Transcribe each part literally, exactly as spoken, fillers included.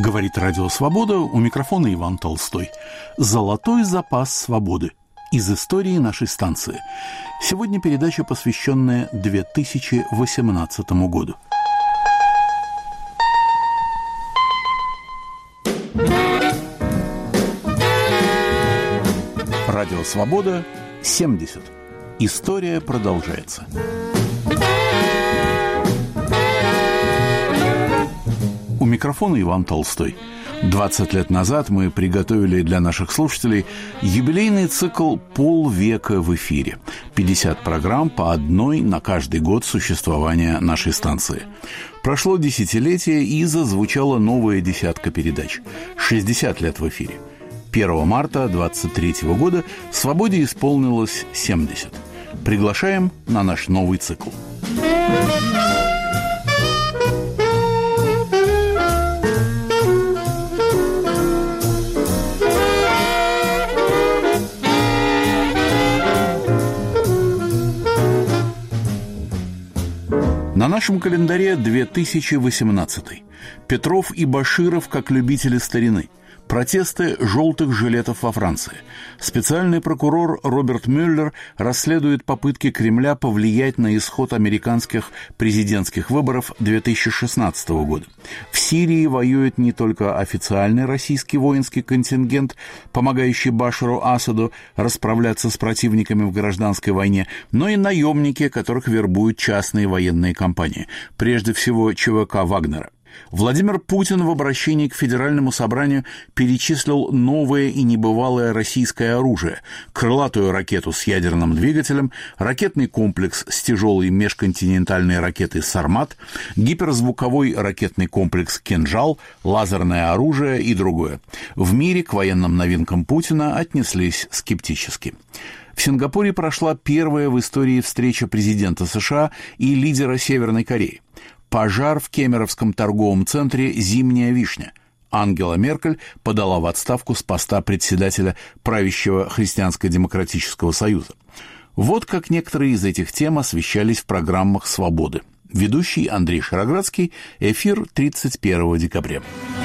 Говорит Радио Свобода, у микрофона Иван Толстой. Золотой запас свободы из истории нашей станции. Сегодня передача, посвященная две тысячи восемнадцатому году. Радио Свобода, семьдесят. История продолжается. У микрофона Иван Толстой. двадцать лет назад мы приготовили для наших слушателей юбилейный цикл «Полвека в эфире». пятьдесят программ по одной на каждый год существования нашей станции. Прошло десятилетие, и зазвучала новая десятка передач. шестьдесят лет в эфире. первого марта двадцать третьего года «Свободе» исполнилось семьдесят. Приглашаем на наш новый цикл. На нашем календаре две тысячи восемнадцатый. Петров и Баширов как любители старины. Протесты желтых жилетов во Франции. Специальный прокурор Роберт Мюллер расследует попытки Кремля повлиять на исход американских президентских выборов две тысячи шестнадцатого года. В Сирии воюет не только официальный российский воинский контингент, помогающий Башару Асаду расправляться с противниками в гражданской войне, но и наемники, которых вербуют частные военные компании, прежде всего ЧВК Вагнера. Владимир Путин в обращении к Федеральному собранию перечислил новое и небывалое российское оружие: крылатую ракету с ядерным двигателем, ракетный комплекс с тяжелой межконтинентальной ракетой «Сармат», гиперзвуковой ракетный комплекс «Кинжал», лазерное оружие и другое. В мире к военным новинкам Путина отнеслись скептически. В Сингапуре прошла первая в истории встреча президента США и лидера Северной Кореи. Пожар в Кемеровском торговом центре «Зимняя вишня». Ангела Меркель подала в отставку с поста председателя правящего Христианско-демократического союза. Вот как некоторые из этих тем освещались в программах «Свободы». Ведущий Андрей Шароградский. Эфир тридцать первого декабря.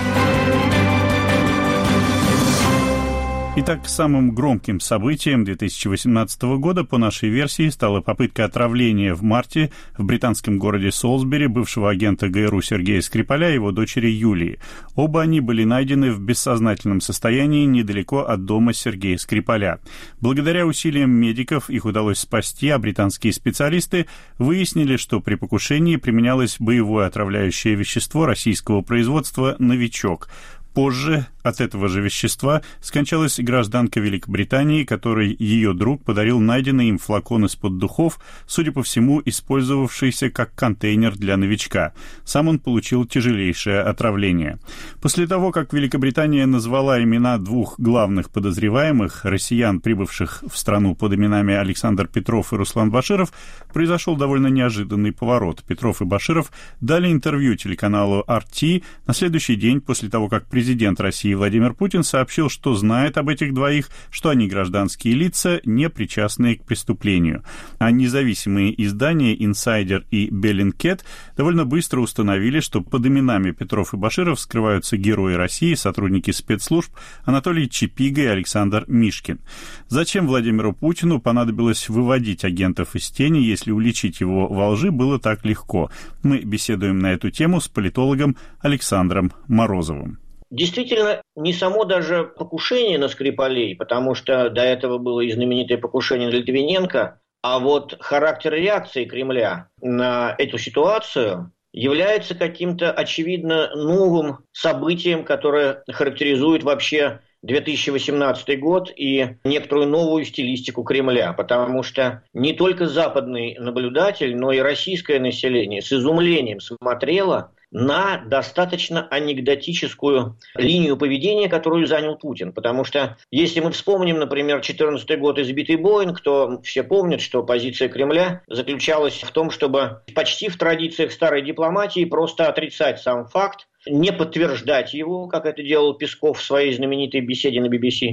Итак, самым громким событием две тысячи восемнадцатого года, по нашей версии, стала попытка отравления в марте в британском городе Солсбери бывшего агента ГРУ Сергея Скрипаля и его дочери Юлии. Оба они были найдены в бессознательном состоянии недалеко от дома Сергея Скрипаля. Благодаря усилиям медиков их удалось спасти, а британские специалисты выяснили, что при покушении применялось боевое отравляющее вещество российского производства «Новичок». Позже от этого же вещества скончалась гражданка Великобритании, которой ее друг подарил найденный им флакон из-под духов, судя по всему, использовавшийся как контейнер для новичка. Сам он получил тяжелейшее отравление. После того, как Великобритания назвала имена двух главных подозреваемых, россиян, прибывших в страну под именами Александр Петров и Руслан Баширов, произошел довольно неожиданный поворот. Петров и Баширов дали интервью телеканалу ар ти на следующий день после того, как президент России Владимир Путин сообщил, что знает об этих двоих, что они гражданские лица, не причастные к преступлению. А независимые издания «Инсайдер» и «Беллинкет» довольно быстро установили, что под именами Петров и Баширов скрываются герои России, сотрудники спецслужб Анатолий Чипига и Александр Мишкин. Зачем Владимиру Путину понадобилось выводить агентов из тени, если уличить его во лжи было так легко? Мы беседуем на эту тему с политологом Александром Морозовым. Действительно, не само даже покушение на Скрипалей, потому что до этого было и знаменитое покушение на Литвиненко, а вот характер реакции Кремля на эту ситуацию является каким-то очевидно новым событием, которое характеризует вообще две тысячи восемнадцатый год и некоторую новую стилистику Кремля, потому что не только западный наблюдатель, но и российское население с изумлением смотрело на достаточно анекдотическую линию поведения, которую занял Путин. Потому что, если мы вспомним, например, четырнадцатый год избитый Боинг, то все помнят, что позиция Кремля заключалась в том, чтобы почти в традициях старой дипломатии просто отрицать сам факт, не подтверждать его, как это делал Песков в своей знаменитой беседе на би би си,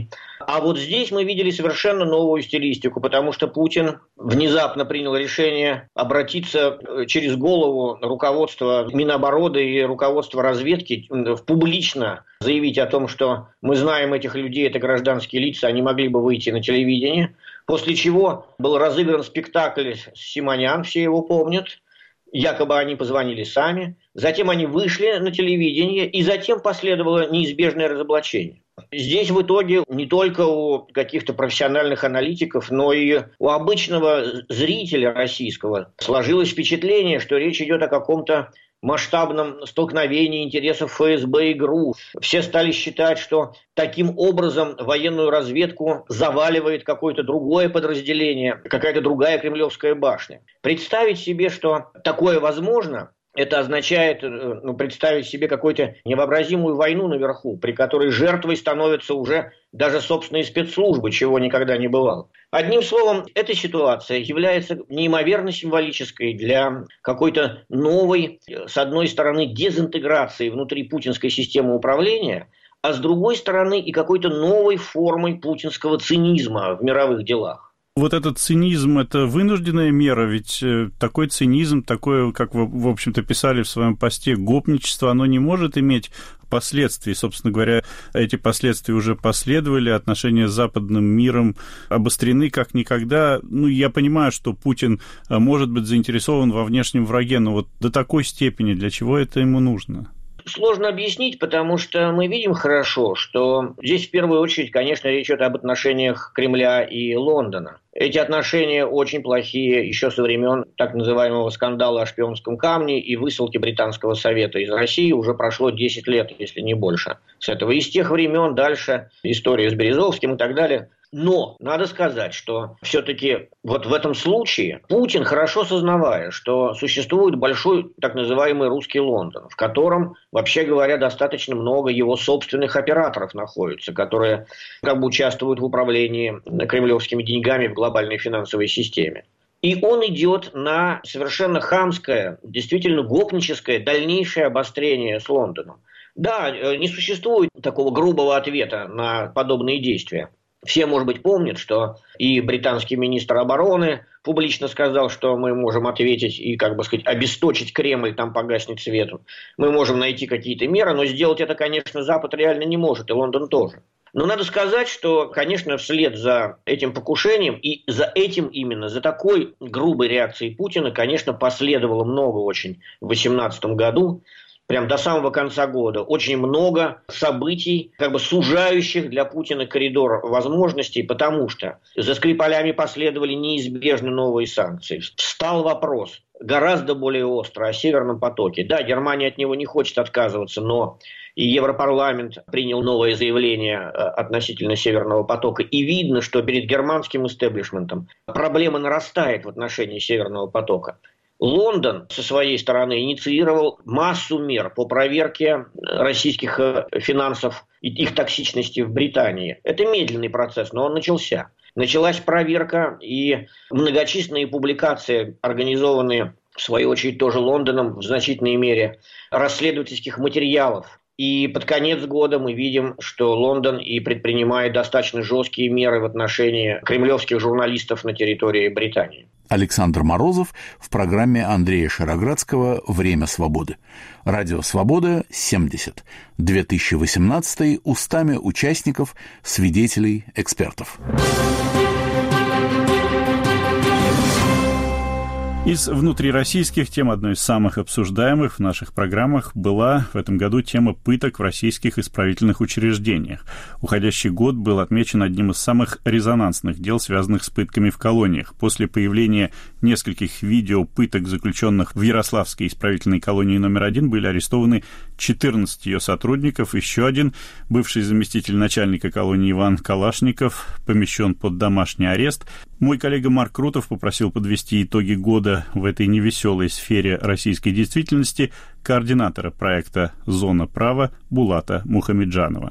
А вот здесь мы видели совершенно новую стилистику, потому что Путин внезапно принял решение обратиться через голову руководства Минобороны и руководства разведки, публично заявить о том, что мы знаем этих людей, это гражданские лица, они могли бы выйти на телевидение. После чего был разыгран спектакль с Симонян, все его помнят. Якобы они позвонили сами. Затем они вышли на телевидение, и затем последовало неизбежное разоблачение. Здесь в итоге не только у каких-то профессиональных аналитиков, но и у обычного зрителя российского сложилось впечатление, что речь идет о каком-то масштабном столкновении интересов эф эс бэ и ГРУ. Все стали считать, что таким образом военную разведку заваливает какое-то другое подразделение, какая-то другая кремлевская башня. Представить себе, что такое возможно, это означает ну, представить себе какую-то невообразимую войну наверху, при которой жертвой становятся уже даже собственные спецслужбы, чего никогда не бывало. Одним словом, эта ситуация является неимоверно символической для какой-то новой, с одной стороны, дезинтеграции внутри путинской системы управления, а с другой стороны и какой-то новой формой путинского цинизма в мировых делах. Вот этот цинизм – это вынужденная мера, ведь такой цинизм, такое, как вы, в общем-то, писали в своем посте, гопничество, оно не может иметь последствий. Собственно говоря, эти последствия уже последовали, отношения с западным миром обострены как никогда. Ну, я понимаю, что Путин может быть заинтересован во внешнем враге, но вот до такой степени для чего это ему нужно? Сложно объяснить, потому что мы видим хорошо, что здесь в первую очередь, конечно, речь идет об отношениях Кремля и Лондона. Эти отношения очень плохие еще со времен так называемого скандала о шпионском камне и высылки Британского совета из России. Уже прошло десять лет, если не больше, с этого. И с тех времен дальше история с Березовским и так далее. Но надо сказать, что все-таки вот в этом случае Путин, хорошо сознавая, что существует большой так называемый русский Лондон, в котором, вообще говоря, достаточно много его собственных операторов находится, которые как бы участвуют в управлении кремлевскими деньгами в глобальной финансовой системе. И он идет на совершенно хамское, действительно гопническое дальнейшее обострение с Лондоном. Да, не существует такого грубого ответа на подобные действия. Все, может быть, помнят, что и британский министр обороны публично сказал, что мы можем ответить и, как бы сказать, обесточить Кремль, там погаснет свет. Мы можем найти какие-то меры, но сделать это, конечно, Запад реально не может, и Лондон тоже. Но надо сказать, что, конечно, вслед за этим покушением и за этим именно, за такой грубой реакцией Путина, конечно, последовало много очень в две тысячи восемнадцатом году. Прям до самого конца года очень много событий, как бы сужающих для Путина коридор возможностей, потому что за Скрипалями последовали неизбежно новые санкции. Встал вопрос гораздо более остро о Северном потоке. Да, Германия от него не хочет отказываться, но и Европарламент принял новое заявление относительно Северного потока. И видно, что перед германским истеблишментом проблема нарастает в отношении Северного потока. Лондон со своей стороны инициировал массу мер по проверке российских финансов и их токсичности в Британии. Это медленный процесс, но он начался. Началась проверка и многочисленные публикации, организованные в свою очередь тоже Лондоном в значительной мере, расследовательских материалов. И под конец года мы видим, что Лондон и предпринимает достаточно жесткие меры в отношении кремлевских журналистов на территории Британии. Александр Морозов в программе Андрея Шароградского «Время свободы». Радио «Свобода» семьдесят. две тысячи восемнадцатый. Устами участников, свидетелей, экспертов. Из внутрироссийских тем одной из самых обсуждаемых в наших программах была в этом году тема пыток в российских исправительных учреждениях. Уходящий год был отмечен одним из самых резонансных дел, связанных с пытками в колониях. После появления нескольких видео пыток заключенных в Ярославской исправительной колонии номер один были арестованы четырнадцать ее сотрудников. Еще один, бывший заместитель начальника колонии Иван Калашников, помещен под домашний арест. Мой коллега Марк Крутов попросил подвести итоги года в этой невеселой сфере российской действительности координатора проекта «Зона права» Булата Мухамеджанова.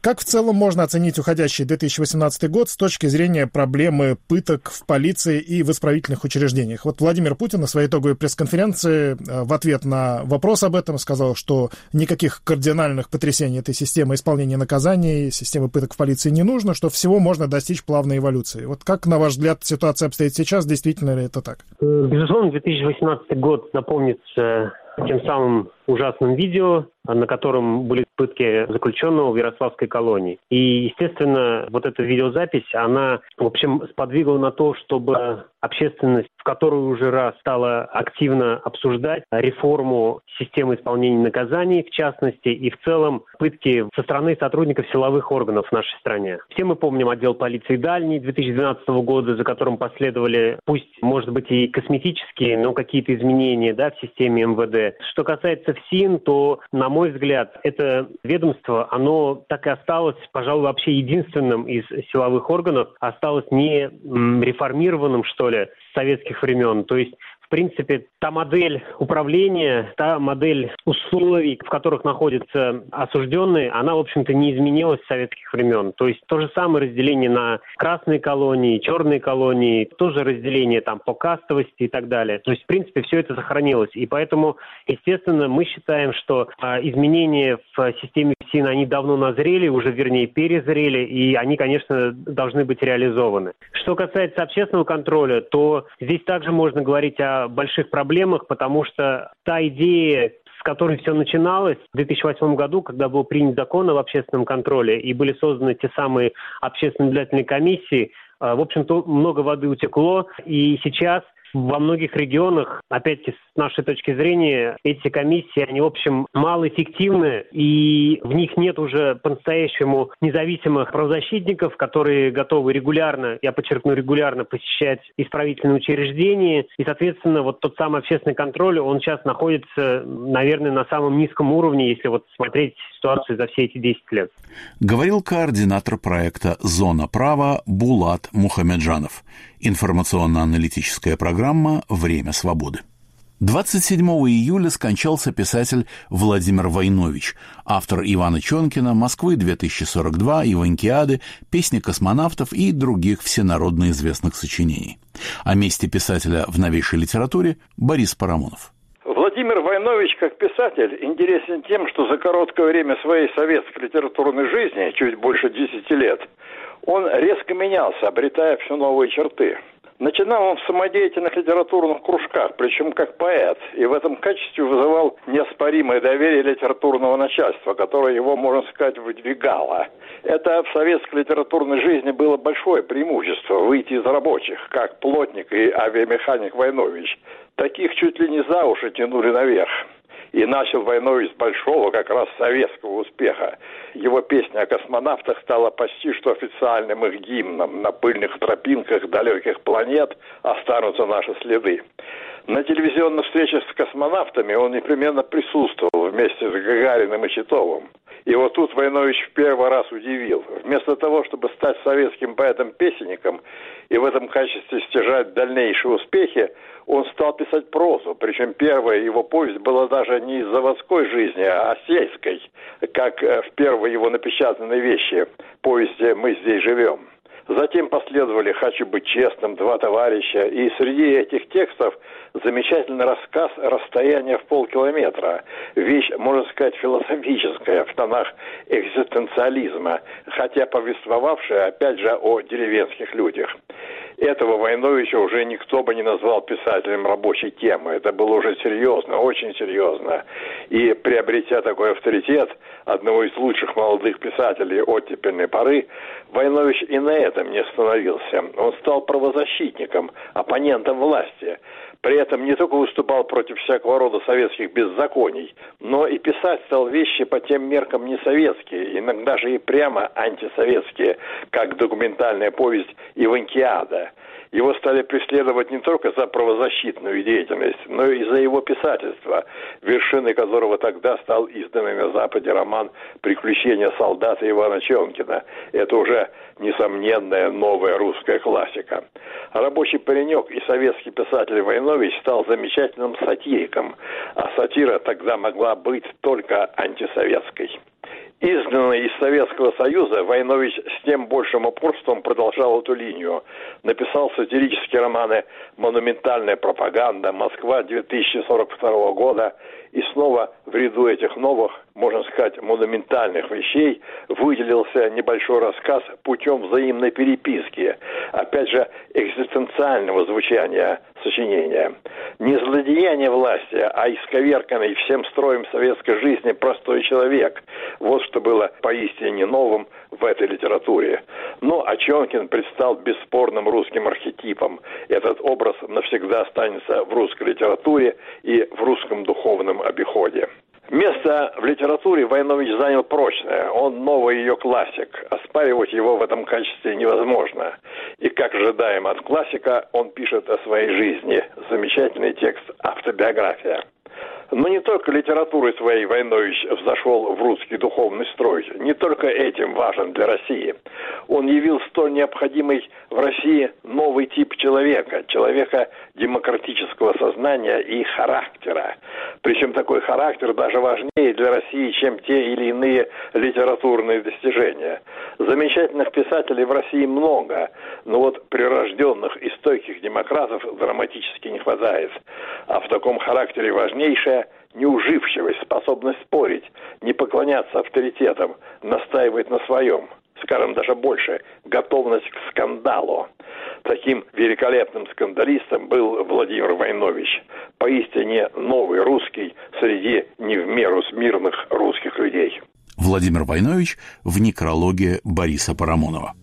Как в целом можно оценить уходящий две тысячи восемнадцатый год с точки зрения проблемы пыток в полиции и в исправительных учреждениях? Вот Владимир Путин на своей итоговой пресс-конференции в ответ на вопрос об этом сказал, что никаких кардинальных потрясений этой системы исполнения наказаний, системы пыток в полиции не нужно, что всего можно достичь плавной эволюции. Вот как, на ваш взгляд, ситуация обстоит сейчас? Действительно ли это так? Безусловно, две тысячи восемнадцатый год напомнится тем самым ужасным видео, на котором были пытки заключенного в Ярославской колонии. И, естественно, вот эта видеозапись, она, в общем, сподвигла на то, чтобы общественность, в которую уже раз стала активно обсуждать реформу системы исполнения наказаний, в частности, и в целом пытки со стороны сотрудников силовых органов в нашей стране. Все мы помним отдел полиции «Дальний» две тысячи двенадцатого года, за которым последовали, пусть, может быть, и косметические, но какие-то изменения, да, в системе эм вэ дэ. Что касается ФСИН, то, на мой взгляд, это ведомство, оно так и осталось, пожалуй, вообще единственным из силовых органов, осталось не реформированным, что ли, с советских времен. То есть, в принципе, та модель управления, та модель условий, в которых находятся осужденные, она, в общем-то, не изменилась с советских времен. То есть то же самое разделение на красные колонии, черные колонии, тоже разделение там по кастовости и так далее. То есть, в принципе, все это сохранилось. И поэтому, естественно, мы считаем, что а, изменения в системе ФСИН, они давно назрели, уже, вернее, перезрели, и они, конечно, должны быть реализованы. Что касается общественного контроля, то здесь также можно говорить о больших проблемах, потому что та идея, с которой все начиналось в две тысячи восьмом году, когда был принят закон об общественном контроле и были созданы те самые общественные наблюдательные комиссии, в общем-то, много воды утекло, и сейчас во многих регионах, опять-таки, с нашей точки зрения, эти комиссии, они, в общем, малоэффективны, и в них нет уже по-настоящему независимых правозащитников, которые готовы регулярно, я подчеркну, регулярно посещать исправительные учреждения. И, соответственно, вот тот самый общественный контроль, он сейчас находится, наверное, на самом низком уровне, если вот смотреть ситуацию за все эти десять лет. Говорил координатор проекта «Зона права» Булат Мухамеджанов. Информационно-аналитическая программа «Время свободы». двадцать седьмого июля скончался писатель Владимир Войнович, автор Ивана Чонкина, «Москвы-две тысячи сорок два», «Иванькиады», «Песни космонавтов» и других всенародно известных сочинений. О месте писателя в новейшей литературе Борис Парамонов. Владимир Войнович, как писатель, интересен тем, что за короткое время своей советской литературной жизни, чуть больше десяти лет, он резко менялся, обретая все новые черты. Начинал он в самодеятельных литературных кружках, причем как поэт, и в этом качестве вызывал неоспоримое доверие литературного начальства, которое его, можно сказать, выдвигало. Это в советской литературной жизни было большое преимущество – выйти из рабочих, как плотник и авиамеханик Войнович. Таких чуть ли не за уши тянули наверх. И начал Войнович с большого, как раз советского успеха. Его песня о космонавтах стала почти что официальным их гимном. На пыльных тропинках далеких планет останутся наши следы. На телевизионных встречах с космонавтами он непременно присутствовал вместе с Гагариным и Титовым. И вот тут Войнович в первый раз удивил. Вместо того, чтобы стать советским поэтом-песенником и в этом качестве стяжать дальнейшие успехи, он стал писать прозу. Причем первая его повесть была даже не из заводской жизни, а сельской, как в первой его напечатанной вещи, повести «Мы здесь живем». Затем последовали «Хочу быть честным», «Два товарища», и среди этих текстов замечательный рассказ «Расстояние в полкилометра». Вещь, можно сказать, философическая, в тонах экзистенциализма, хотя повествовавшая, опять же, о деревенских людях. Этого Войновича уже никто бы не назвал писателем рабочей темы. Это было уже серьезно, очень серьезно. И приобретя такой авторитет одного из лучших молодых писателей оттепельной поры, Войнович и на этом не остановился. Он стал правозащитником, оппонентом власти. При этом не только выступал против всякого рода советских беззаконий, но и писать стал вещи по тем меркам не советские, иногда же и прямо антисоветские, как документальная повесть «Иванькиада». Его стали преследовать не только за правозащитную деятельность, но и за его писательство, вершиной которого тогда стал изданный на Западе роман «Приключения солдата» Ивана Чонкина. Это уже несомненная новая русская классика. Рабочий паренек и советский писатель Войнович стал замечательным сатириком, а сатира тогда могла быть только антисоветской. Изгнанный из Советского Союза, Войнович с тем большим упорством продолжал эту линию. Написал сатирические романы «Монументальная пропаганда», «Москва две тысячи сорок второго года». И снова в ряду этих новых, можно сказать, монументальных вещей выделился небольшой рассказ «Путем взаимной переписки». Опять же, экзистенциального звучания сочинения. Не злодеяние власти, а исковерканный всем строем советской жизни простой человек. Вот что было поистине новым в этой литературе. Но Очонкин предстал бесспорным русским архетипом. Этот образ навсегда останется в русской литературе и в русском духовном обиходе. Место в литературе Войнович занял прочное. Он новый ее классик. Оспаривать его в этом качестве невозможно. И, как ожидаем от классика, он пишет о своей жизни. Замечательный текст «Автобиография». Но не только литературой своей Войнович взошел в русский духовный строй. Не только этим важен для России. Он явил столь необходимый в России новый тип человека. Человека демократического сознания и характера. Причем такой характер даже важнее для России, чем те или иные литературные достижения. Замечательных писателей в России много, но вот прирожденных и стойких демократов драматически не хватает. А в таком характере важнейшая неуживчивость, способность спорить, не поклоняться авторитетам, настаивать на своем. Скажем, даже больше, готовность к скандалу. Таким великолепным скандалистом был Владимир Войнович. Поистине новый русский среди не в меру смирных русских людей. Владимир Войнович в некрологе Бориса Парамонова.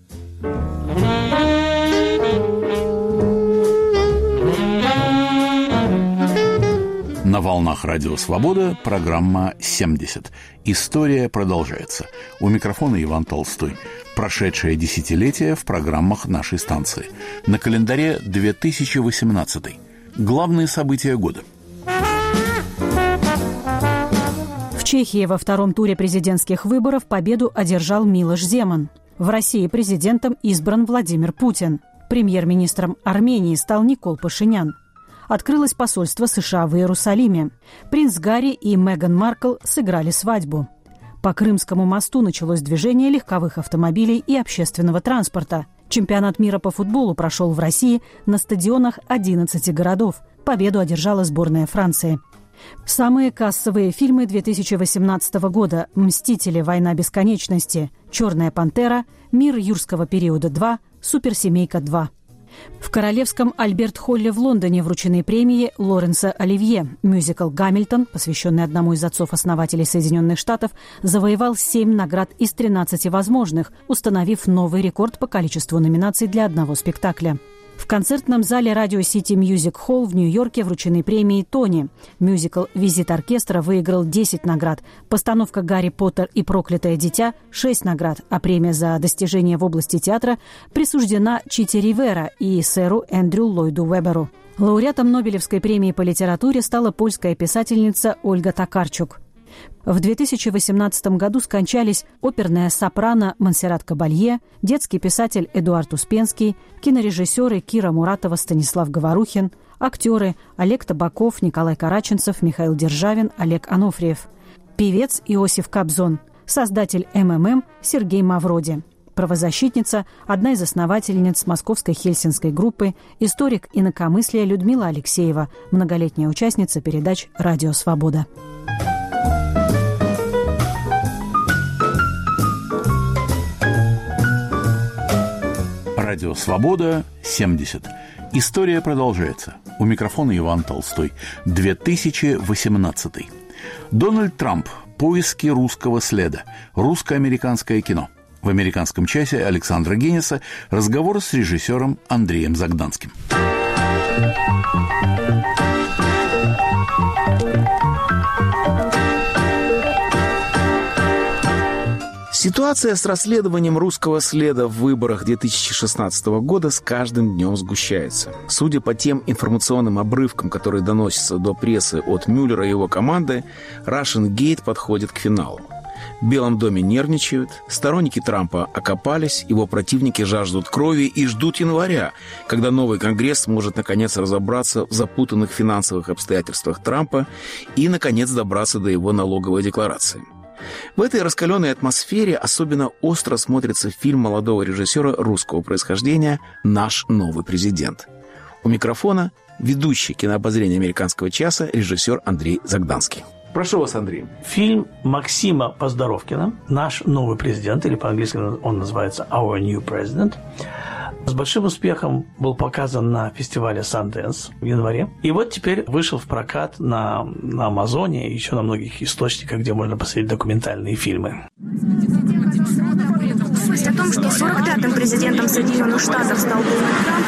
На волнах Радио Свобода программа «семьдесят». История продолжается. У микрофона Иван Толстой. Прошедшее десятилетие в программах нашей станции. На календаре две тысячи восемнадцатый. Главные события года. В Чехии во втором туре президентских выборов победу одержал Милош Земан. В России президентом избран Владимир Путин. Премьер-министром Армении стал Никол Пашинян. Открылось посольство США в Иерусалиме. Принц Гарри и Меган Маркл сыграли свадьбу. По Крымскому мосту началось движение легковых автомобилей и общественного транспорта. Чемпионат мира по футболу прошел в России на стадионах одиннадцати городов. Победу одержала сборная Франции. Самые кассовые фильмы две тысячи восемнадцатого года: «Мстители. Война бесконечности», «Черная пантера», «Мир юрского периода два», «Суперсемейка два». В Королевском Альберт-Холле в Лондоне вручены премии Лоренса Оливье. Мюзикл «Гамильтон», посвященный одному из отцов-основателей Соединенных Штатов, завоевал семь наград из тринадцати возможных, установив новый рекорд по количеству номинаций для одного спектакля. В концертном зале Radio City Music Hall в Нью-Йорке вручены премии «Тони». Мюзикл «Визит оркестра» выиграл десять наград. Постановка «Гарри Поттер и проклятое дитя» – шесть наград, а премия за достижения в области театра присуждена Чите Ривера и сэру Эндрю Ллойду Уэберу. Лауреатом Нобелевской премии по литературе стала польская писательница Ольга Токарчук. В две тысячи восемнадцатом году скончались оперная сопрано Монсеррат Кабалье, детский писатель Эдуард Успенский, кинорежиссеры Кира Муратова, Станислав Говорухин, актеры Олег Табаков, Николай Караченцев, Михаил Державин, Олег Анофриев, певец Иосиф Кобзон, создатель эм эм эм Сергей Мавроди, правозащитница, одна из основательниц Московской Хельсинской группы, историк инакомыслия Людмила Алексеева, многолетняя участница передач «Радио Свобода». Радио Свобода, семьдесят. История продолжается. У микрофона Иван Толстой. две тысячи восемнадцатый. Дональд Трамп. Поиски русского следа. Русско-американское кино. В американском часе Александра Генеса разговор с режиссером Андреем Загданским. Ситуация с расследованием русского следа в выборах две тысячи шестнадцатого года с каждым днем сгущается. Судя по тем информационным обрывкам, которые доносятся до прессы от Мюллера и его команды, Russian Gate подходит к финалу. В Белом доме нервничают, сторонники Трампа окопались, его противники жаждут крови и ждут января, когда новый Конгресс сможет наконец разобраться в запутанных финансовых обстоятельствах Трампа и наконец добраться до его налоговой декларации. В этой раскаленной атмосфере особенно остро смотрится фильм молодого режиссера русского происхождения «Наш новый президент». У микрофона ведущий кинообозрения «Американского часа» режиссер Андрей Загданский. Прошу вас, Андрей. Фильм Максима Поздоровкина «Наш новый президент», или по-английски он называется «Our New President», с большим успехом был показан на фестивале Sundance в январе. И вот теперь вышел в прокат на, на Амазоне и еще на многих источниках, где можно посмотреть документальные фильмы. Новость о том, что сорок пятым президентом Соединенных Штатов стал Дональд Трамп.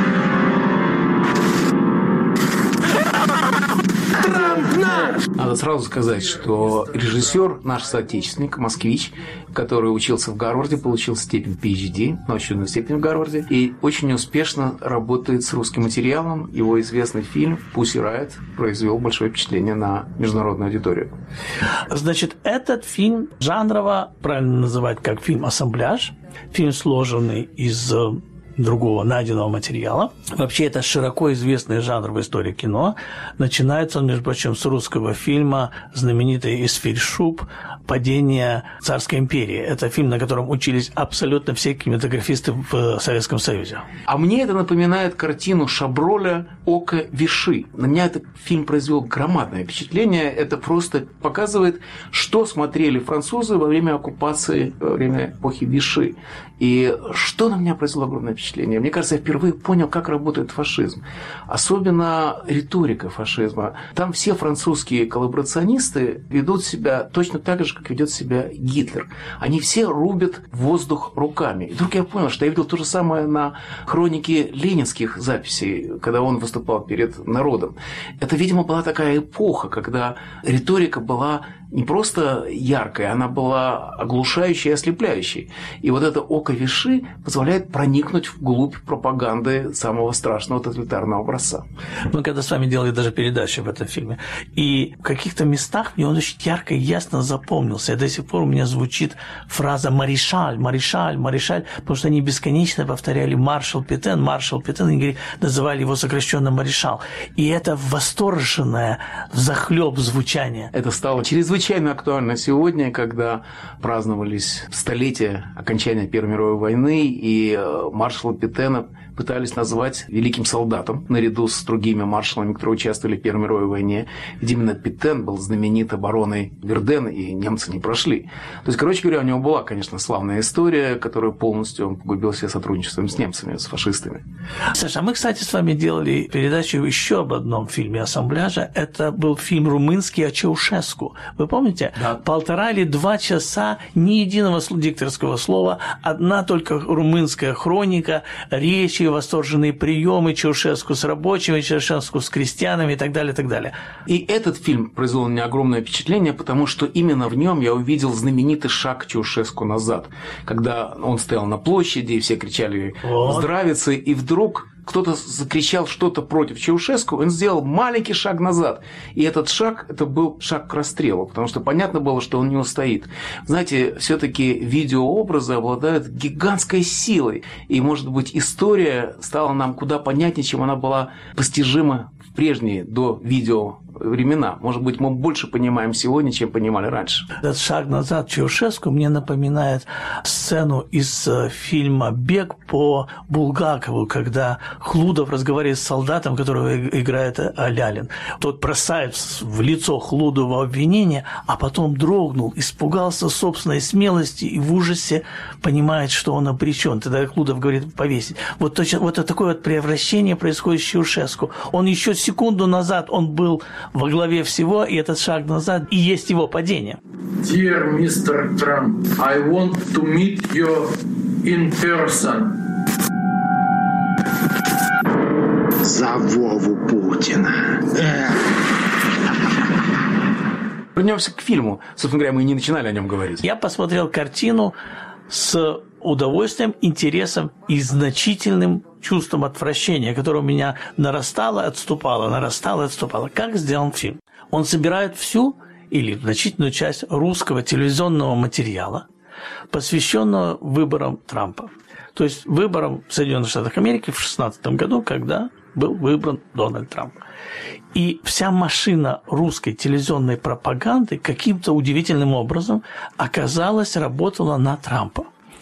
Надо сразу сказать, что режиссер, наш соотечественник, москвич, который учился в Гарварде, получил степень пи эйч ди, научную степень в Гарварде, и очень успешно работает с русским материалом. Его известный фильм «Pussy Riot» произвел большое впечатление на международную аудиторию. Значит, этот фильм жанрово, правильно называть как фильм-ассамбляж, фильм, сложенный из другого найденного материала. Вообще, это широко известный жанр в истории кино. Начинается он, между прочим, с русского фильма знаменитый «Эсфирь Шуб. Падение Царской империи». Это фильм, на котором учились абсолютно все кинематографисты в Советском Союзе. А мне это напоминает картину Шаброля «Око Виши». На меня этот фильм произвел громадное впечатление. Это просто показывает, что смотрели французы во время оккупации, во время эпохи Виши. И что на меня произвело огромное впечатление? Мне кажется, я впервые понял, как работает фашизм. Особенно риторика фашизма. Там все французские коллаборационисты ведут себя точно так же, как ведет себя Гитлер. Они все рубят воздух руками. И вдруг я понял, что я видел то же самое на хронике ленинских записей, когда он выступал перед народом. Это, видимо, была такая эпоха, когда риторика была не просто яркой, она была оглушающей и ослепляющей. И вот это око Виши позволяет проникнуть вглубь пропаганды самого страшного тоталитарного образца. Мы когда с вами делали даже передачу в этом фильме, и в каких-то местах мне он очень ярко и ясно запомнился. И до сих пор у меня звучит фраза «маришаль», «маришаль», «маришаль», потому что они бесконечно повторяли «маршал Петен», «маршал Петен», и называли его сокращенно «маришал». И это восторженное взахлёб звучание. Это стало чрезвычайно Чрезвычайно актуально сегодня, когда праздновались столетия окончания Первой мировой войны, и маршала Петена пытались назвать великим солдатом наряду с другими маршалами, которые участвовали в Первой мировой войне. Ведь именно Петен был знаменит обороной Вердена, и немцы не прошли. То есть, короче говоря, у него была, конечно, славная история, которую полностью он погубил себе сотрудничеством с немцами, с фашистами. Саша, мы, кстати, с вами делали передачу еще об одном фильме ассамбляжа. Это был фильм румынский о Чаушеску. Вы помните? Да. Полтора или два часа ни единого дикторского слова, одна только румынская хроника, речи, восторженные приемы Чаушеску с рабочими, Чаушеску с крестьянами и так далее, и так далее. И этот фильм произвел на меня огромное впечатление, потому что именно в нем я увидел знаменитый шаг Чаушеску назад, когда он стоял на площади, и все кричали «Здравицы», и вдруг кто-то закричал что-то против Чаушеску, он сделал маленький шаг назад. И этот шаг, это был шаг к расстрелу, потому что понятно было, что он не устоит. Знаете, все-таки видеообразы обладают гигантской силой. И, может быть, история стала нам куда понятнее, чем она была постижима в прежние до видео времена. Может быть, мы больше понимаем сегодня, чем понимали раньше. Этот шаг назад Чаушеску мне напоминает сцену из фильма «Бег» по Булгакову, когда Хлудов разговаривает с солдатом, которого играет Лялин. Тот бросает в лицо Хлудову обвинение, а потом дрогнул, испугался собственной смелости и в ужасе понимает, что он обречен. Тогда Хлудов говорит повесить. Вот, точно, вот такое вот превращение происходит с Чаушеску. Он еще секунду назад он был во главе всего, и этот шаг назад и есть его падение. Dear мистер Trump, I want to meet you in person. За Вову Путина. Вернемся к фильму. Собственно говоря, мы и не начинали о нем говорить. Я посмотрел картину с удовольствием, интересом и значительным чувством отвращения, которое у меня нарастало, отступало, нарастало, отступало. Как сделан фильм? Он собирает всю или значительную часть русского телевизионного материала, посвященного выборам Трампа. То есть выборам в Соединенных Штатах Америки в две тысячи шестнадцатом году, когда был выбран Дональд Трамп. И вся машина русской телевизионной пропаганды каким-то удивительным образом оказалась, работала на Трампа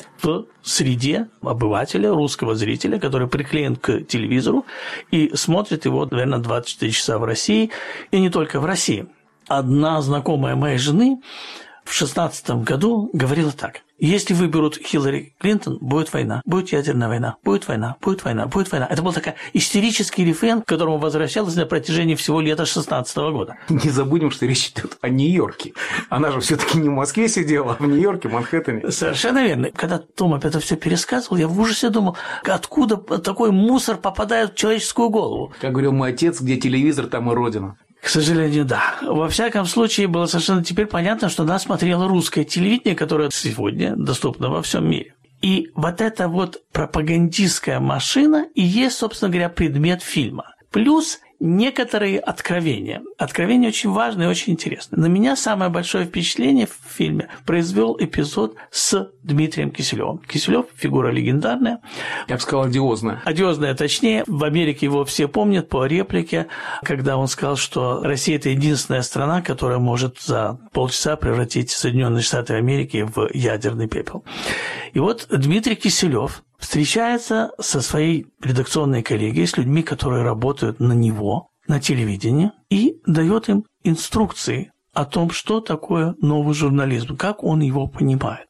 в среде обывателя, русского зрителя, который приклеен к телевизору и смотрит его, наверное, двадцать четыре часа в России, и не только в России. Одна знакомая моей жены в шестнадцатом году говорила так: если выберут Хиллари Клинтон, будет война, будет ядерная война, будет война, будет война, будет война. Это был такой истерический рефрен, к которому возвращалась на протяжении всего лета шестнадцатого года. Не забудем, что речь идет о Нью-Йорке. Она же все-таки не в Москве сидела, а в Нью-Йорке, Манхэттене. Совершенно верно. Когда Том это все пересказывал, я в ужасе думал, откуда такой мусор попадает в человеческую голову. Как говорил мой отец, где телевизор, там и родина. К сожалению, да. Во всяком случае, было совершенно теперь понятно, что нас смотрело русское телевидение, которое сегодня доступно во всем мире. И вот эта вот пропагандистская машина и есть, собственно говоря, предмет фильма. Плюс некоторые откровения. Откровения очень важные и очень интересные. На меня самое большое впечатление в фильме произвел эпизод с Дмитрием Киселевым. Киселев – фигура легендарная. Я бы сказал, одиозная. Одиозная, точнее. В Америке его все помнят по реплике, когда он сказал, что Россия – это единственная страна, которая может за полчаса превратить Соединенные Штаты Америки в ядерный пепел. И вот Дмитрий Киселев встречается со своей редакционной коллегией, с людьми, которые работают на него, на телевидении, и дает им инструкции о том, что такое новый журнализм, как он его понимает.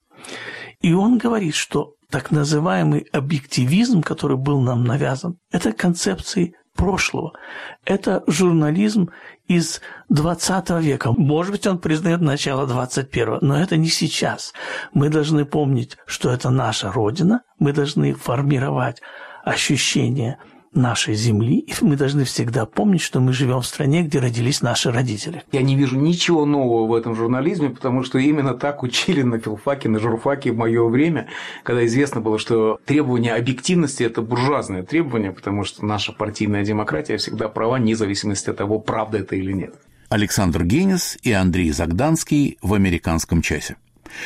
И он говорит, что так называемый объективизм, который был нам навязан, это концепции прошлого. Это журнализм из двадцатого века. Может быть, он признает начало двадцать первого, но это не сейчас. Мы должны помнить, что это наша Родина, мы должны формировать ощущение нашей земли, и мы должны всегда помнить, что мы живем в стране, где родились наши родители. Я не вижу ничего нового в этом журнализме, потому что именно так учили на филфаке, на журфаке в мое время, когда известно было, что требование объективности – это буржуазное требование, потому что наша партийная демократия всегда права, вне зависимости от того, правда это или нет. Александр Генис и Андрей Загданский в «Американском часе».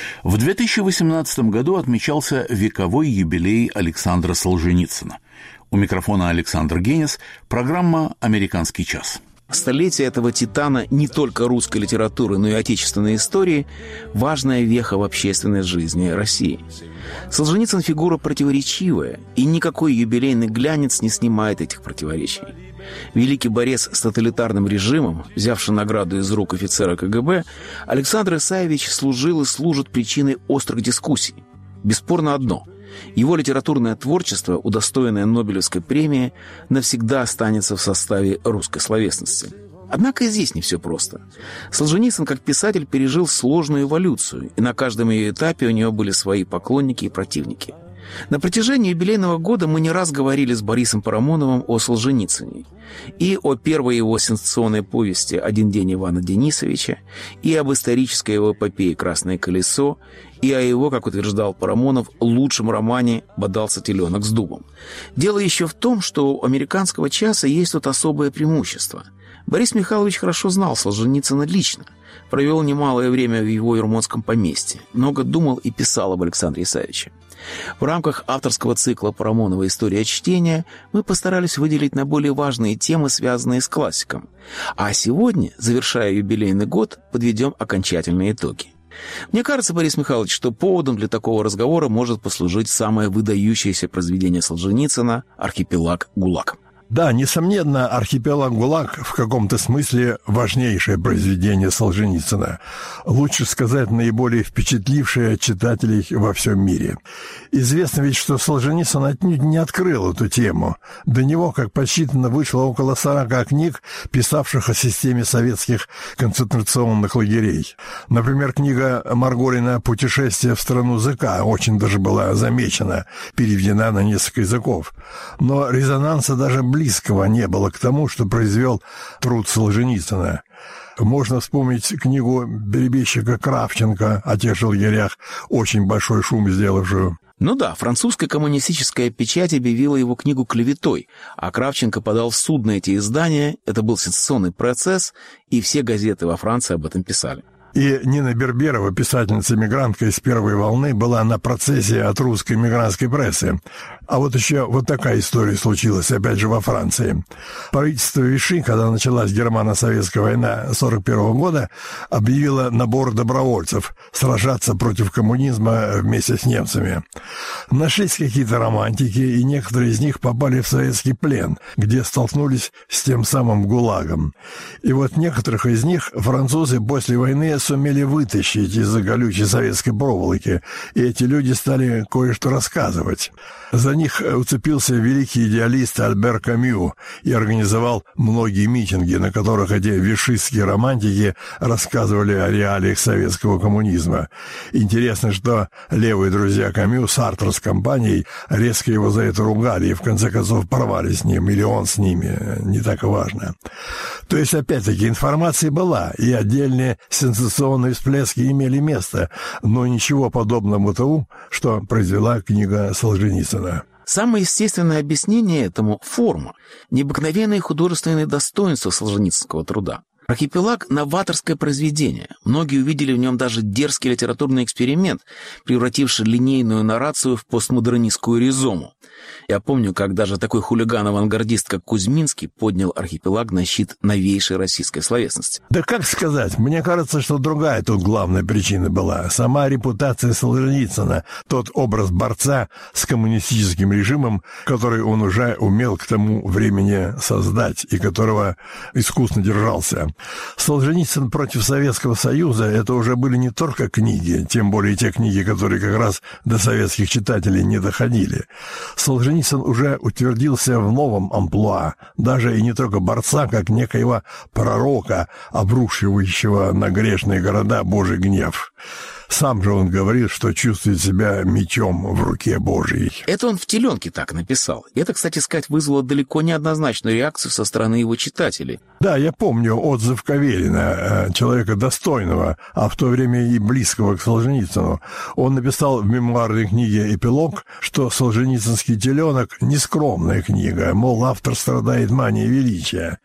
В две тысячи восемнадцатом году отмечался вековой юбилей Александра Солженицына. У микрофона Александр Генис, программа «Американский час». Столетие этого титана не только русской литературы, но и отечественной истории – важная веха в общественной жизни России. Солженицын – фигура противоречивая, и никакой юбилейный глянец не снимает этих противоречий. Великий борец с тоталитарным режимом, взявший награду из рук офицера ка гэ бэ, Александр Исаевич служил и служит причиной острых дискуссий. Бесспорно одно – его литературное творчество, удостоенное Нобелевской премии, навсегда останется в составе русской словесности. Однако и здесь не все просто. Солженицын, как писатель, пережил сложную эволюцию, и на каждом ее этапе у него были свои поклонники и противники. На протяжении юбилейного года мы не раз говорили с Борисом Парамоновым о Солженицыне. И о первой его сенсационной повести «Один день Ивана Денисовича», и об исторической его эпопее «Красное колесо», и о его, как утверждал Парамонов, лучшем романе «Бодался теленок с дубом». Дело еще в том, что у «Американского часа» есть тут особое преимущество. Борис Михайлович хорошо знал Солженицына лично, провел немалое время в его Ермонском поместье, много думал и писал об Александре Исаевиче. В рамках авторского цикла Парамонова «История чтения» мы постарались выделить наиболее важные темы, связанные с классиком. А сегодня, завершая юбилейный год, подведем окончательные итоги. Мне кажется, Борис Михайлович, что поводом для такого разговора может послужить самое выдающееся произведение Солженицына «Архипелаг ГУЛАГ». Да, несомненно, «Архипелаг ГУЛАГ» в каком-то смысле важнейшее произведение Солженицына. Лучше сказать, наиболее впечатлившее читателей во всем мире. Известно ведь, что Солженицын отнюдь не открыл эту тему. До него, как подсчитано, вышло около сорока книг, писавших о системе советских концентрационных лагерей. Например, книга Марголина «Путешествие в страну ЗК» очень даже была замечена, переведена на несколько языков. Но резонанса даже близкого не было к тому, что произвел труд Солженицына. Можно вспомнить книгу перебежчика Кравченко о тех же лагерях, очень большой шум сделавшую. Ну да, французская коммунистическая печать объявила его книгу клеветой, а Кравченко подал в суд на эти издания. Это был сенсационный процесс, и все газеты во Франции об этом писали. И Нина Берберова, писательница-мигрантка из первой волны, была на процессе от русской мигрантской прессы. А вот еще вот такая история случилась, опять же, во Франции. Правительство Виши, когда началась германо-советская война сорок первого года, объявило набор добровольцев сражаться против коммунизма вместе с немцами. Нашлись какие-то романтики, и некоторые из них попали в советский плен, где столкнулись с тем самым ГУЛАГом. И вот некоторых из них французы после войны сумели вытащить из-за колючей советской проволоки, и эти люди стали кое-что рассказывать. За них уцепился великий идеалист Альбер Камю и организовал многие митинги, на которых эти вишистские романтики рассказывали о реалиях советского коммунизма. Интересно, что левые друзья Камю, Сартр с компанией, резко его за это ругали и в конце концов порвали с ним, или он с ними, не так и важно. То есть, опять-таки, информация была, и отдельные сенсационные всплески имели место, но ничего подобного тому, что произвела книга Солженицына. Самое естественное объяснение этому — форма, необыкновенные художественные достоинства солженицынского труда. «Архипелаг» — новаторское произведение. Многие увидели в нем даже дерзкий литературный эксперимент, превративший линейную наррацию в постмодернистскую ризому. Я помню, как даже такой хулиган-авангардист, как Кузьминский, поднял «Архипелаг» на щит новейшей российской словесности. Да как сказать, мне кажется, что другая тут главная причина была. Сама репутация Солженицына, тот образ борца с коммунистическим режимом, который он уже умел к тому времени создать и которого искусно держался. Солженицын против Советского Союза — это уже были не только книги, тем более те книги, которые как раз до советских читателей не доходили. Солженицын уже утвердился в новом амплуа, даже и не только борца, как некоего пророка, обрушивающего на грешные города Божий гнев. Сам же он говорит, что чувствует себя мечом в руке Божьей. Это он в «Теленке» так написал. Это, кстати сказать, вызвало далеко не однозначную реакцию со стороны его читателей. Да, я помню отзыв Каверина, человека достойного, а в то время и близкого к Солженицыну. Он написал в мемуарной книге «Эпилог», что «Солженицынский теленок» — нескромная книга, мол, автор страдает манией величия.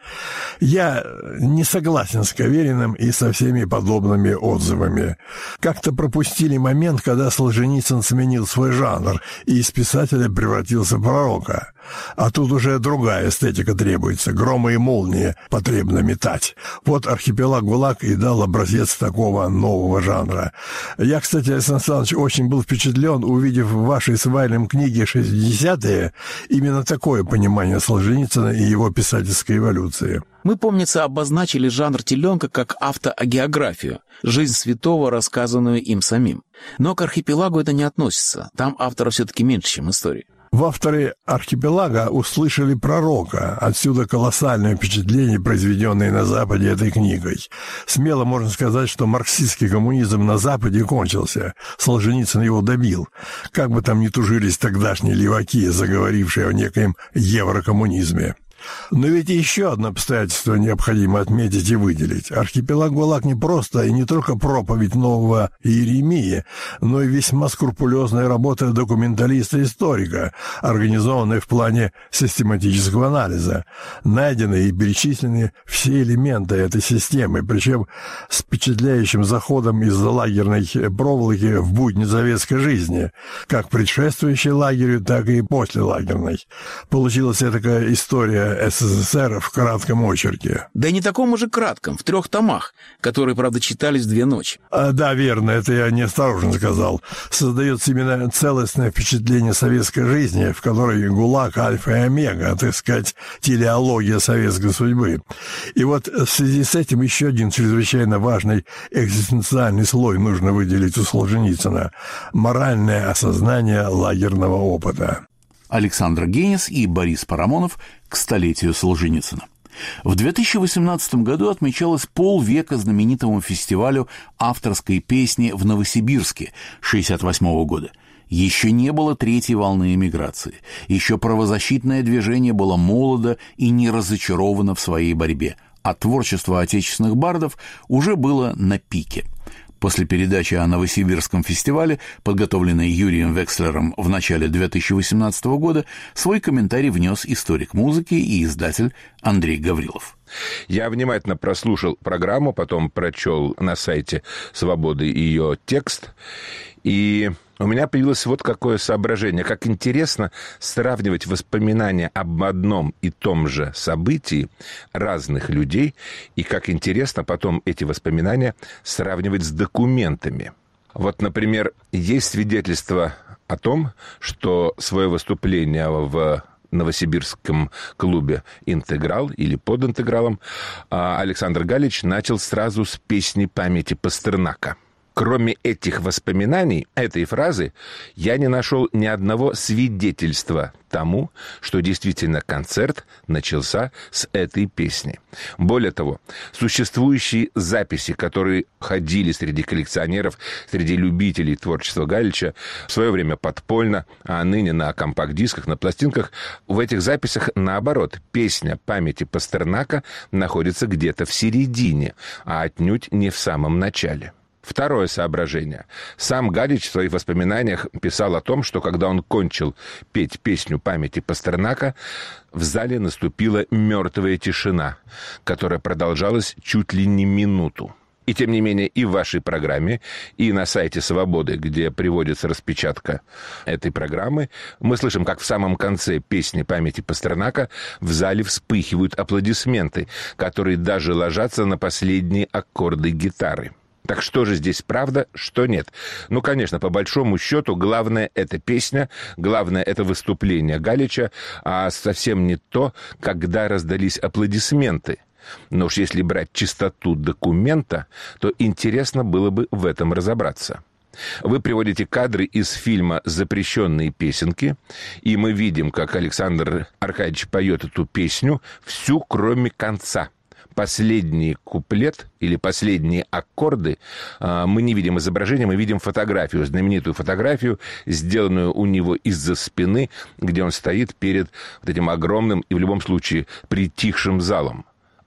Я не согласен с Кавериным и со всеми подобными отзывами. Как-то пропустили момент, когда Солженицын сменил свой жанр и из писателя превратился в пророка. А тут уже другая эстетика требуется, громы и молнии потребно метать. Вот «Архипелаг ГУЛАГ» и дал образец такого нового жанра. Я, кстати, Александр Александрович, очень был впечатлен, увидев в вашей с Вайлем книге «шестидесятые» именно такое понимание Солженицына и его писательской эволюции. Мы, помнится, обозначили жанр «Теленка» как автоагеографию, жизнь святого, рассказанную им самим. Но к «Архипелагу» это не относится. Там автора все-таки меньше, чем истории. В авторе «Архипелага» услышали пророка, отсюда колоссальное впечатление, произведенное на Западе этой книгой. Смело можно сказать, что марксистский коммунизм на Западе кончился. Солженицын его добил. Как бы там ни тужились тогдашние леваки, заговорившие о некоем еврокоммунизме. Но ведь еще одно обстоятельство необходимо отметить и выделить. «Архипелаг ГУЛАГ» не просто и не только проповедь нового Иеремии, но и весьма скрупулезная работа документалиста-историка, организованная в плане систематического анализа. Найдены и перечислены все элементы этой системы, причем с впечатляющим заходом из лагерной проволоки в будни советской жизни, как предшествующей лагерю, так и послелагерной. Получилась такая история СССР в кратком очерке. Да и не таком уже кратком, в трех томах, которые, правда, читались в две ночи. А, да, верно, это я неосторожно сказал. Создается именно целостное впечатление советской жизни, в которой ГУЛАГ, альфа и омега, так сказать, телеология советской судьбы. И вот в связи с этим еще один чрезвычайно важный экзистенциальный слой нужно выделить у Солженицына – моральное осознание лагерного опыта. Александр Генис и Борис Парамонов к столетию Солженицына. В две тысячи восемнадцатом году отмечалось полвека знаменитому фестивалю авторской песни в Новосибирске шестьдесят восьмого года. Еще не было третьей волны эмиграции. Еще правозащитное движение было молодо и не разочаровано в своей борьбе, а творчество отечественных бардов уже было на пике. После передачи о Новосибирском фестивале, подготовленной Юрием Векслером в начале две тысячи восемнадцатого года, свой комментарий внес историк музыки и издатель Андрей Гаврилов. Я внимательно прослушал программу, потом прочел на сайте «Свободы» ее текст, и у меня появилось вот какое соображение. Как интересно сравнивать воспоминания об одном и том же событии разных людей, и как интересно потом эти воспоминания сравнивать с документами. Вот, например, есть свидетельство о том, что свое выступление в новосибирском клубе «Интеграл» или под «Интегралом» Александр Галич начал сразу с песни памяти Пастернака. Кроме этих воспоминаний, этой фразы, я не нашел ни одного свидетельства тому, что действительно концерт начался с этой песни. Более того, существующие записи, которые ходили среди коллекционеров, среди любителей творчества Галича, в свое время подпольно, а ныне на компакт-дисках, на пластинках, в этих записях, наоборот, песня памяти Пастернака находится где-то в середине, а отнюдь не в самом начале. Второе соображение. Сам Галич в своих воспоминаниях писал о том, что когда он кончил петь песню памяти Пастернака, в зале наступила мертвая тишина, которая продолжалась чуть ли не минуту. И тем не менее и в вашей программе, и на сайте «Свободы», где приводится распечатка этой программы, мы слышим, как в самом конце песни памяти Пастернака в зале вспыхивают аплодисменты, которые даже ложатся на последние аккорды гитары. Так что же здесь правда, что нет? Ну, конечно, по большому счету, главное — это песня, главное — это выступление Галича, а совсем не то, когда раздались аплодисменты. Но уж если брать чистоту документа, то интересно было бы в этом разобраться. Вы приводите кадры из фильма «Запрещенные песенки», и мы видим, как Александр Аркадьевич поет эту песню всю, кроме конца. Последний куплет или последние аккорды мы не видим изображения, мы видим фотографию, знаменитую фотографию, сделанную у него из-за спины, где он стоит перед вот этим огромным и в любом случае притихшим залом.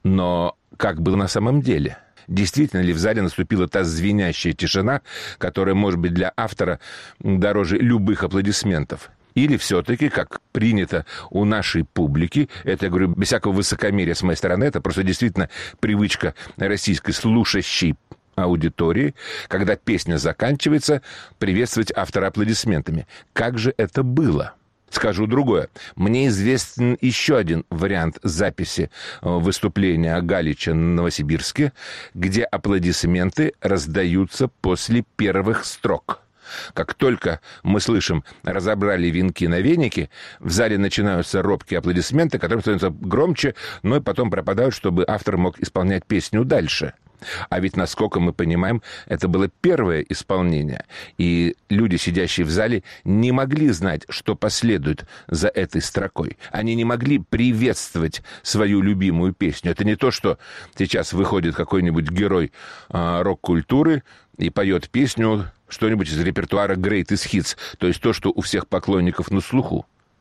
Но как было на самом деле? Действительно ли в зале наступила та звенящая тишина, которая может быть для автора дороже любых аплодисментов? Или все-таки, как принято у нашей публики, это, я говорю, без всякого высокомерия с моей стороны, это просто действительно привычка российской слушающей аудитории, когда песня заканчивается, приветствовать автора аплодисментами. Как же это было? Скажу другое. Мне известен еще один вариант записи выступления Галича на Новосибирске, где аплодисменты раздаются после первых строк. Как только мы слышим «разобрали венки на веники», в зале начинаются робкие аплодисменты, которые становятся громче, но и потом пропадают, чтобы автор мог исполнять песню дальше. А ведь, насколько мы понимаем, это было первое исполнение, и люди, сидящие в зале, не могли знать, что последует за этой строкой. Они не могли приветствовать свою любимую песню. Это не то, что сейчас выходит какой-нибудь герой э, рок-культуры и поет песню, что-нибудь из репертуара Greatest Hits, то есть то, что у всех поклонников на слуху.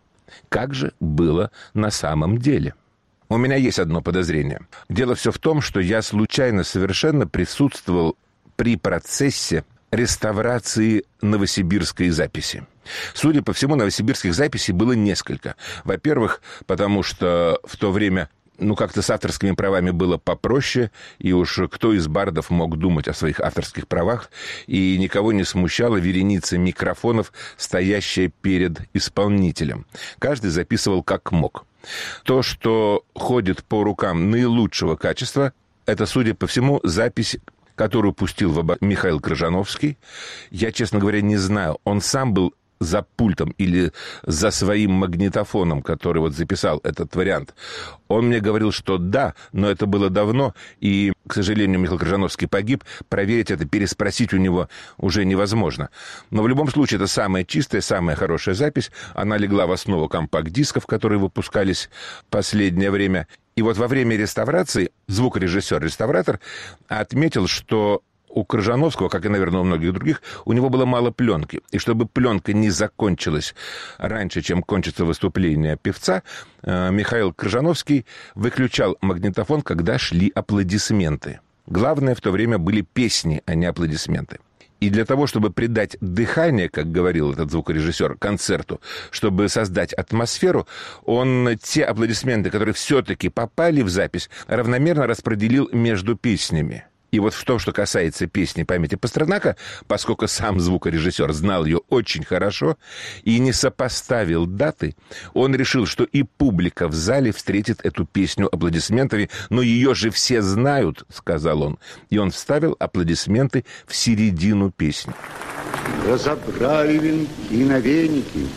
Как же было на самом деле? У меня есть одно подозрение. Дело все в том, что я случайно совершенно присутствовал при процессе реставрации новосибирской записи. Судя по всему, новосибирских записей было несколько. Во-первых, потому что в то время ну, как-то с авторскими правами было попроще, и уж кто из бардов мог думать о своих авторских правах, и никого не смущала вереница микрофонов, стоящая перед исполнителем. Каждый записывал как мог. То, что ходит по рукам наилучшего качества, это, судя по всему, запись, которую пустил в оборот Михаил Крыжановский. Я, честно говоря, не знаю, он сам был за пультом или за своим магнитофоном, который вот записал этот вариант. Он мне говорил, что да, но это было давно, и, к сожалению, Михаил Крыжановский погиб. Проверить это, переспросить у него уже невозможно. Но в любом случае это самая чистая, самая хорошая запись. Она легла в основу компакт-дисков, которые выпускались в последнее время. И вот во время реставрации звукорежиссер-реставратор отметил, что у Крыжановского, как и, наверное, у многих других, у него было мало пленки. И чтобы пленка не закончилась раньше, чем кончится выступление певца, Михаил Крыжановский выключал магнитофон, когда шли аплодисменты. Главное в то время были песни, а не аплодисменты. И для того, чтобы придать дыхание, как говорил этот звукорежиссер, концерту, чтобы создать атмосферу, он те аплодисменты, которые все-таки попали в запись, равномерно распределил между песнями. И вот в том, что касается песни памяти Пастернака, поскольку сам звукорежиссер знал ее очень хорошо и не сопоставил даты, он решил, что и публика в зале встретит эту песню аплодисментами, но ее же все знают, сказал он, и он вставил аплодисменты в середину песни. Разобрали венки на веники,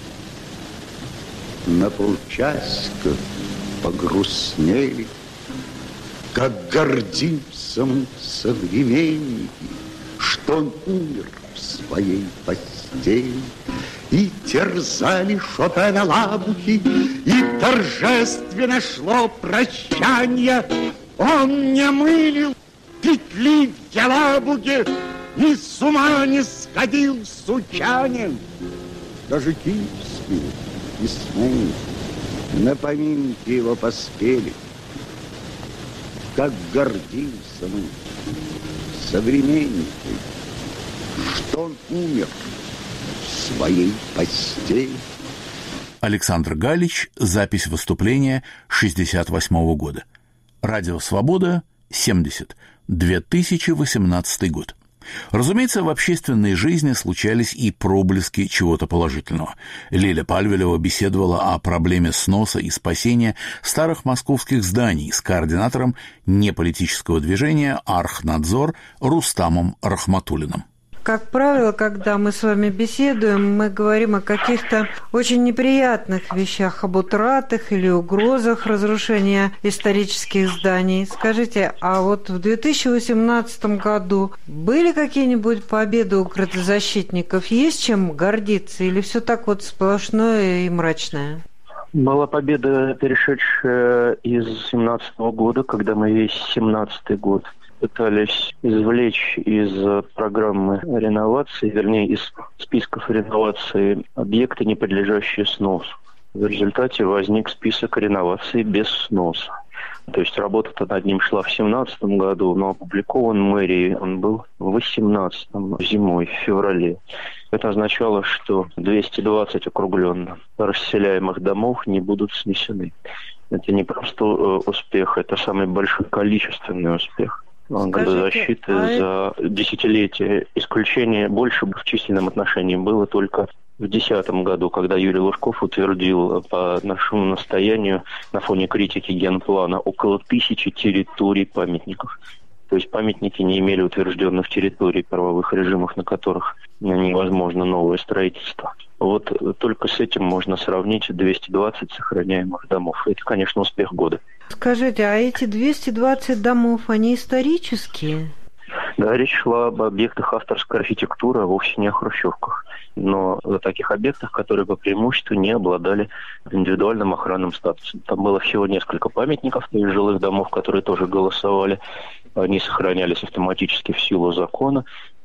на полчасика погрустнели, как гордимся мы, современники, что он умер в своей постели. И терзали Шопена лабухи, и торжественно шло прощанье. Он не мылил петли в Елабуге, и с ума не сходил сучанин. Даже киевские письменники на поминки его поспели. Как гордимся мы, современники, что он умер в своей постели. Александр Галич, запись выступления шестьдесят восьмого года. Радио «Свобода», семьдесят, две тысячи восемнадцатый год. Разумеется, в общественной жизни случались и проблески чего-то положительного. Лиля Пальвелева беседовала о проблеме сноса и спасения старых московских зданий с координатором неполитического движения «Архнадзор» Рустамом Рахматуллиным. Как правило, когда мы с вами беседуем, мы говорим о каких-то очень неприятных вещах, об утратах или угрозах разрушения исторических зданий. Скажите, а вот в две тысячи восемнадцатом году были какие-нибудь победы у градозащитников? Есть чем гордиться или все так вот сплошное и мрачное? Была победа, перешедшая из семнадцатого года, когда мы весь семнадцатый год пытались извлечь из программы реновации, вернее, из списков реновации объекты, не подлежащие сносу. В результате возник список реновации без сноса. То есть работа-то над ним шла в семнадцатом году, но опубликован мэрией он был в восемнадцатом, зимой, в феврале. Это означало, что двести двадцать округленно расселяемых домов не будут снесены. Это не просто успех, это самый большой количественный успех. Градозащиты а... за десятилетия. Исключение больше в численном отношении было только в две тысячи десятом году, когда Юрий Лужков утвердил по нашему настоянию на фоне критики генплана около тысячи территорий памятников. То есть памятники не имели утвержденных территорий, правовых режимов, на которых невозможно новое строительство. Вот только с этим можно сравнить двести двадцать сохраняемых домов. Это, конечно, успех года. Скажите, а эти двести двадцать домов, они исторические? Да, речь шла об объектах авторской архитектуры, а вовсе не о хрущевках. Но о таких объектах, которые по преимуществу не обладали индивидуальным охранным статусом. Там было всего несколько памятников, то есть жилых домов, которые тоже голосовали. Они сохранялись автоматически в силу закона.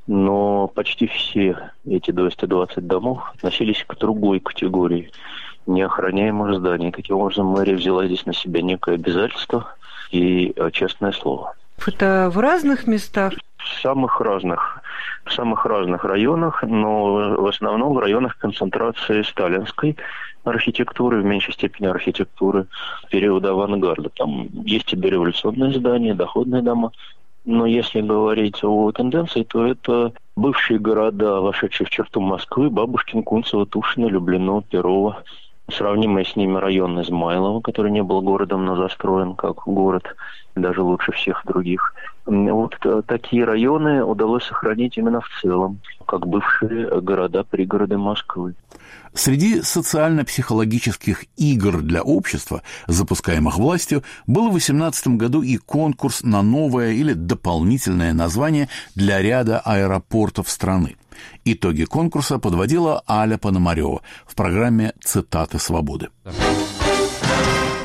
Но почти все эти двести двадцать домов относились к другой категории неохраняемых зданий. Таким образом, мэрия взяла здесь на себя некое обязательство и честное слово. Это в разных местах? В самых разных, в самых разных районах, но в основном в районах концентрации сталинской архитектуры, в меньшей степени архитектуры периода авангарда. Там есть и дореволюционные здания, доходные дома. Но если говорить о тенденции, то это бывшие города, вошедшие в черту Москвы: Бабушкин, Кунцево, Тушино, Люблино, Перово. Сравнимые с ними район Измайлово, который не был городом, но застроен как город, даже лучше всех других. Вот такие районы удалось сохранить именно в целом, как бывшие города, пригороды Москвы. Среди социально-психологических игр для общества, запускаемых властью, был в восемнадцатом году и конкурс на новое или дополнительное название для ряда аэропортов страны. Итоги конкурса подводила Аля Пономарёва в программе «Цитаты свободы».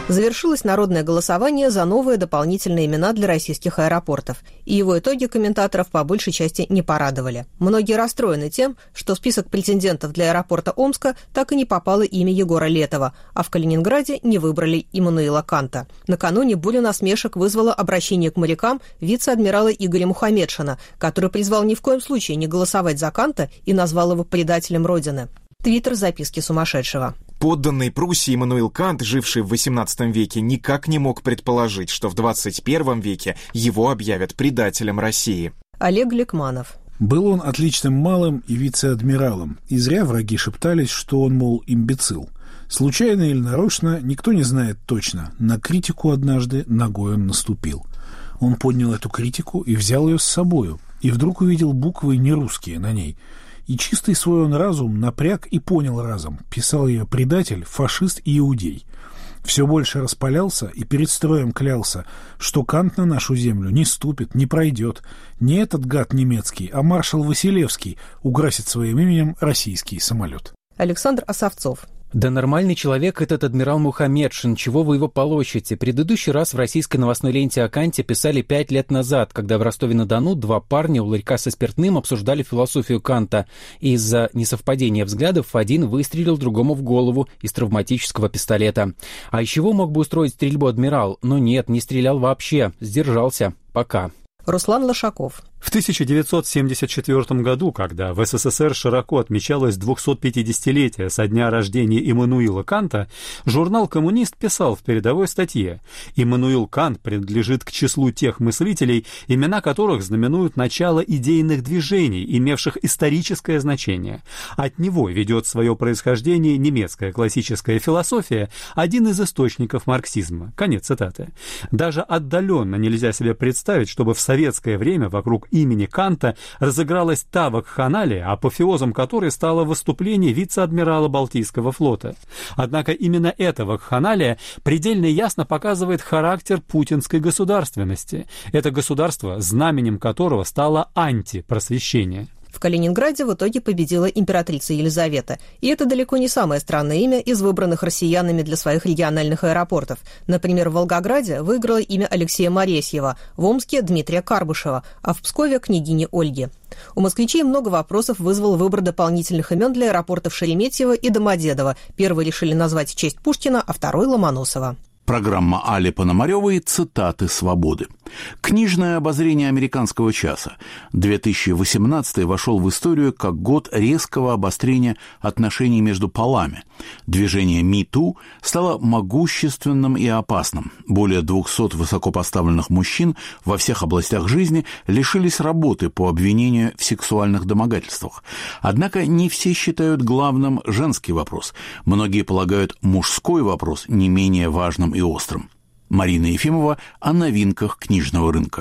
Завершилось народное голосование за новые дополнительные имена для российских аэропортов, и его итоги комментаторов по большей части не порадовали. Многие расстроены тем, что в список претендентов для аэропорта Омска так и не попало имя Егора Летова, а в Калининграде не выбрали Иммануила Канта. Накануне бурю насмешек вызвало обращение к морякам вице-адмирала Игоря Мухамедшина, который призвал ни в коем случае не голосовать за Канта и назвал его предателем Родины. Твиттер записки сумасшедшего. Подданный Пруссии Иммануил Кант, живший в восемнадцатом веке, никак не мог предположить, что в двадцать первом веке его объявят предателем России. Олег Гликманов. Был он отличным малым и вице-адмиралом, и зря враги шептались, что он, мол, имбецил. Случайно или нарочно, никто не знает точно. На критику однажды ногой он наступил. Он поднял эту критику и взял ее с собою, и вдруг увидел буквы нерусские на ней. И чистый свой он разум напряг и понял разом. Писал ее предатель, фашист и иудей. Все больше распалялся и перед строем клялся, что Кант на нашу землю не ступит, не пройдет. Не этот гад немецкий, а маршал Василевский уграсит своим именем российский самолет. Александр Осовцов. Да нормальный человек этот адмирал Мухамедшин, чего вы его полощете? Предыдущий раз в российской новостной ленте о Канте писали пять лет назад, когда в Ростове-на-Дону два парня у ларька со спиртным обсуждали философию Канта, и из-за несовпадения взглядов один выстрелил другому в голову из травматического пистолета. А из чего мог бы устроить стрельбу адмирал? Но нет, не стрелял вообще, сдержался. Пока. Руслан Лошаков. В тысяча девятьсот семьдесят четвёртом году, когда в СССР широко отмечалось двухсотпятидесятилетие со дня рождения Иммануила Канта, журнал «Коммунист» писал в передовой статье: «Иммануил Кант принадлежит к числу тех мыслителей, имена которых знаменуют начало идейных движений, имевших историческое значение. От него ведет свое происхождение немецкая классическая философия, один из источников марксизма». Конец цитаты. Даже отдаленно нельзя себе представить, чтобы в советское время вокруг имени Канта разыгралась та вакханалия, апофеозом которой стало выступление вице-адмирала Балтийского флота. Однако именно эта вакханалия предельно ясно показывает характер путинской государственности. Это государство, знаменем которого стало антипросвещение. В Калининграде в итоге победила императрица Елизавета. И это далеко не самое странное имя из выбранных россиянами для своих региональных аэропортов. Например, в Волгограде выиграло имя Алексея Моресьева, в Омске – Дмитрия Карбышева, а в Пскове – княгини Ольги. У москвичей много вопросов вызвал выбор дополнительных имен для аэропортов Шереметьево и Домодедово. Первый решили назвать в честь Пушкина, а второй – Ломоносова. Программа Али Пономаревой «Цитаты свободы». Книжное обозрение американского часа. две тысячи восемнадцатый вошел в историю как год резкого обострения отношений между полами. Движение «Me-Too» стало могущественным и опасным. Более двухсот высокопоставленных мужчин во всех областях жизни лишились работы по обвинению в сексуальных домогательствах. Однако не все считают главным женский вопрос. Многие полагают мужской вопрос не менее важным и острым. Марина Ефимова о новинках книжного рынка.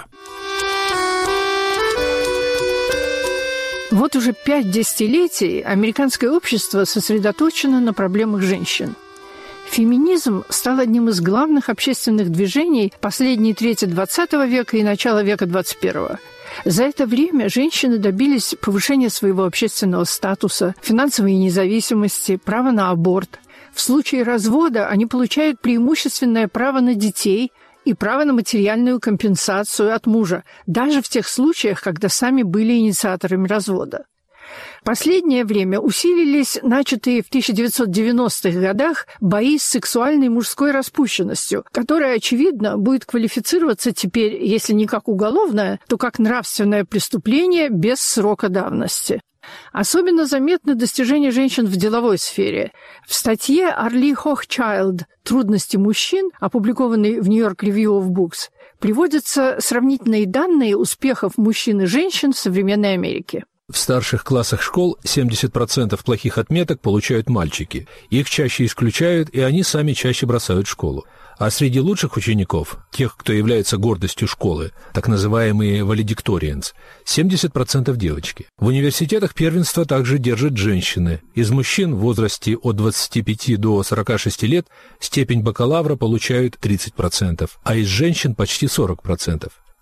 Вот уже пять десятилетий американское общество сосредоточено на проблемах женщин. Феминизм стал одним из главных общественных движений последней трети двадцатого века и начала века двадцать первого. За это время женщины добились повышения своего общественного статуса, финансовой независимости, права на аборт. В случае развода они получают преимущественное право на детей и право на материальную компенсацию от мужа, даже в тех случаях, когда сами были инициаторами развода. В последнее время усилились начатые в тысяча девятьсот девяностых годах бои с сексуальной мужской распущенностью, которая, очевидно, будет квалифицироваться теперь, если не как уголовное, то как нравственное преступление без срока давности. Особенно заметны достижения женщин в деловой сфере. В статье Арли Хохчайлд «Трудности мужчин», опубликованной в New York Review of Books, приводятся сравнительные данные успехов мужчин и женщин в современной Америке. В старших классах школ семьдесят процентов плохих отметок получают мальчики. Их чаще исключают, и они сами чаще бросают школу. А среди лучших учеников, тех, кто является гордостью школы, так называемые valedictorians, семьдесят процентов девочки. В университетах первенство также держат женщины. Из мужчин в возрасте от двадцати пяти до сорока шести лет степень бакалавра получают тридцать процентов, а из женщин почти сорок процентов.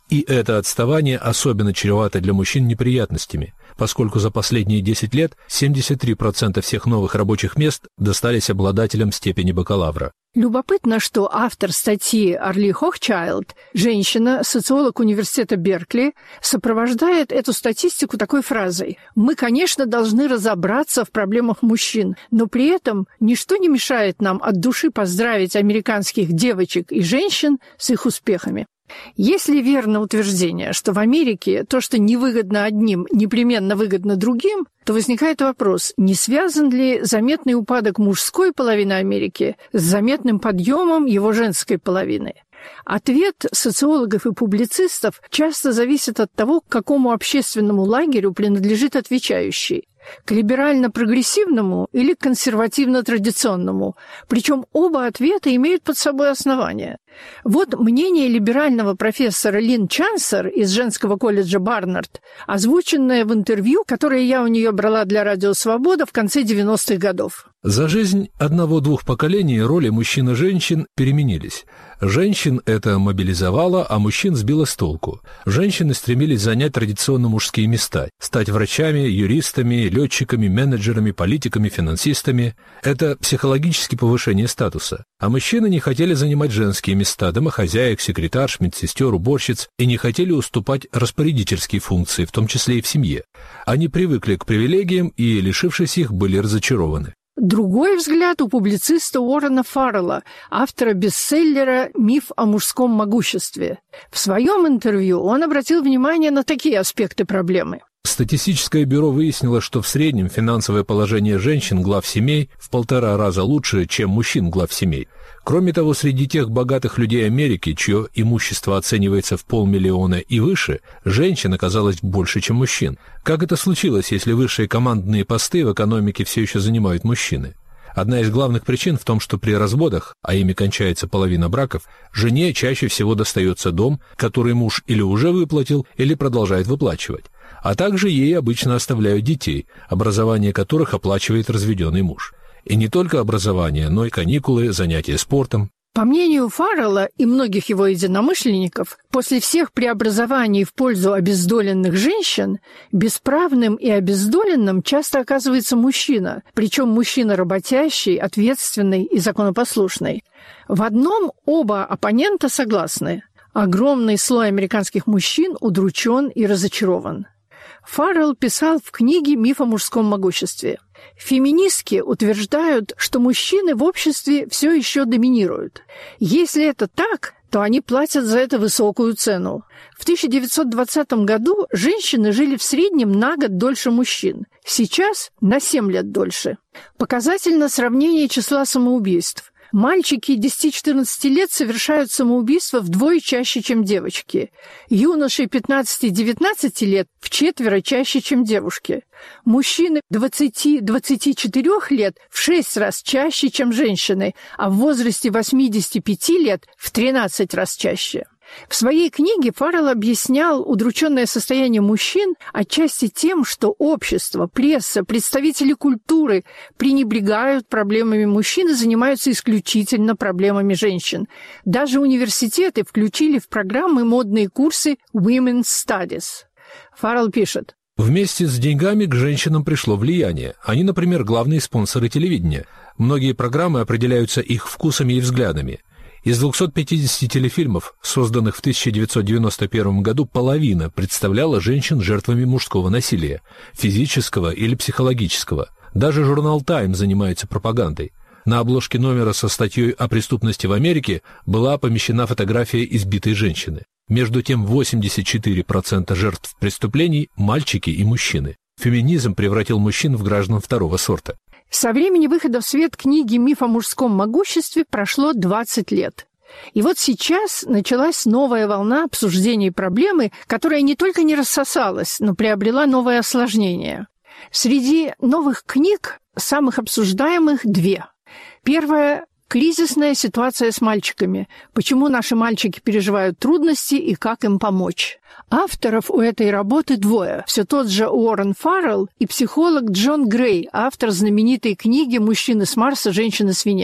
И это отставание особенно чревато для мужчин неприятностями, поскольку за последние десять лет семьдесят три процента всех новых рабочих мест достались обладателям степени бакалавра. Любопытно, что автор статьи Арли Хохчайлд, женщина, социолог университета Беркли, сопровождает эту статистику такой фразой: «Мы, конечно, должны разобраться в проблемах мужчин, но при этом ничто не мешает нам от души поздравить американских девочек и женщин с их успехами». Если верно утверждение, что в Америке то, что невыгодно одним, непременно выгодно другим, то возникает вопрос, не связан ли заметный упадок мужской половины Америки с заметным подъемом его женской половины? Ответ социологов и публицистов часто зависит от того, к какому общественному лагерю принадлежит отвечающий. К либерально-прогрессивному или к консервативно-традиционному. Причем оба ответа имеют под собой основания. Вот мнение либерального профессора Лин Чансер из женского колледжа Барнард, озвученное в интервью, которое я у нее брала для «Радио Свобода» в конце девяностых годов. За жизнь одного-двух поколений роли мужчин и женщин переменились. Женщин это мобилизовало, а мужчин сбило с толку. Женщины стремились занять традиционно мужские места, стать врачами, юристами, летчиками, менеджерами, политиками, финансистами. Это психологическое повышение статуса. А мужчины не хотели занимать женские места, домохозяек, секретарш, медсестер, уборщиц, и не хотели уступать распорядительские функции, в том числе и в семье. Они привыкли к привилегиям и, лишившись их, были разочарованы. Другой взгляд у публициста Уоррена Фаррелла, автора бестселлера «Миф о мужском могуществе». В своем интервью он обратил внимание на такие аспекты проблемы. Статистическое бюро выяснило, что в среднем финансовое положение женщин глав семей в полтора раза лучше, чем мужчин глав семей. Кроме того, среди тех богатых людей Америки, чье имущество оценивается в полмиллиона и выше, женщин оказалось больше, чем мужчин. Как это случилось, если высшие командные посты в экономике все еще занимают мужчины? Одна из главных причин в том, что при разводах, а ими кончается половина браков, жене чаще всего достается дом, который муж или уже выплатил, или продолжает выплачивать. А также ей обычно оставляют детей, образование которых оплачивает разведенный муж. И не только образование, но и каникулы, занятия спортом. По мнению Фаррелла и многих его единомышленников, после всех преобразований в пользу обездоленных женщин, бесправным и обездоленным часто оказывается мужчина, причем мужчина работящий, ответственный и законопослушный. В одном оба оппонента согласны. Огромный слой американских мужчин удручен и разочарован. Фаррелл писал в книге «Миф о мужском могуществе». Феминистки утверждают, что мужчины в обществе все еще доминируют. Если это так, то они платят за это высокую цену. В тысяча девятьсот двадцатом году женщины жили в среднем на год дольше мужчин. Сейчас на семь лет дольше. Показательно сравнение числа самоубийств. Мальчики десяти-четырнадцати лет совершают самоубийство вдвое чаще, чем девочки. Юноши пятнадцати-девятнадцати лет вчетверо чаще, чем девушки. Мужчины двадцати-двадцати четырёх лет в шесть раз чаще, чем женщины, а в возрасте восьмидесяти пяти лет в тринадцать раз чаще. В своей книге Фаррелл объяснял удрученное состояние мужчин отчасти тем, что общество, пресса, представители культуры пренебрегают проблемами мужчин и занимаются исключительно проблемами женщин. Даже университеты включили в программы модные курсы Women's Studies. Фаррелл пишет: Вместе с деньгами к женщинам пришло влияние. Они, например, главные спонсоры телевидения. Многие программы определяются их вкусами и взглядами. Из двухсот пятидесяти телефильмов, созданных в тысяча девятьсот девяносто первом году, половина представляла женщин жертвами мужского насилия, физического или психологического. Даже журнал «Тайм» занимается пропагандой. На обложке номера со статьей о преступности в Америке была помещена фотография избитой женщины. Между тем, восемьдесят четыре процента жертв преступлений – мальчики и мужчины. Феминизм превратил мужчин в граждан второго сорта. Со времени выхода в свет книги «Миф о мужском могуществе» прошло двадцать лет. И вот сейчас началась новая волна обсуждений проблемы, которая не только не рассосалась, но приобрела новое осложнение. Среди новых книг, самых обсуждаемых, две. Первая – кризисная ситуация с мальчиками. Почему наши мальчики переживают трудности и как им помочь. Авторов у этой работы двое. Все тот же Уоррен Фаррелл и психолог Джон Грей, автор знаменитой книги «Мужчины с Марса, женщины с Венеры».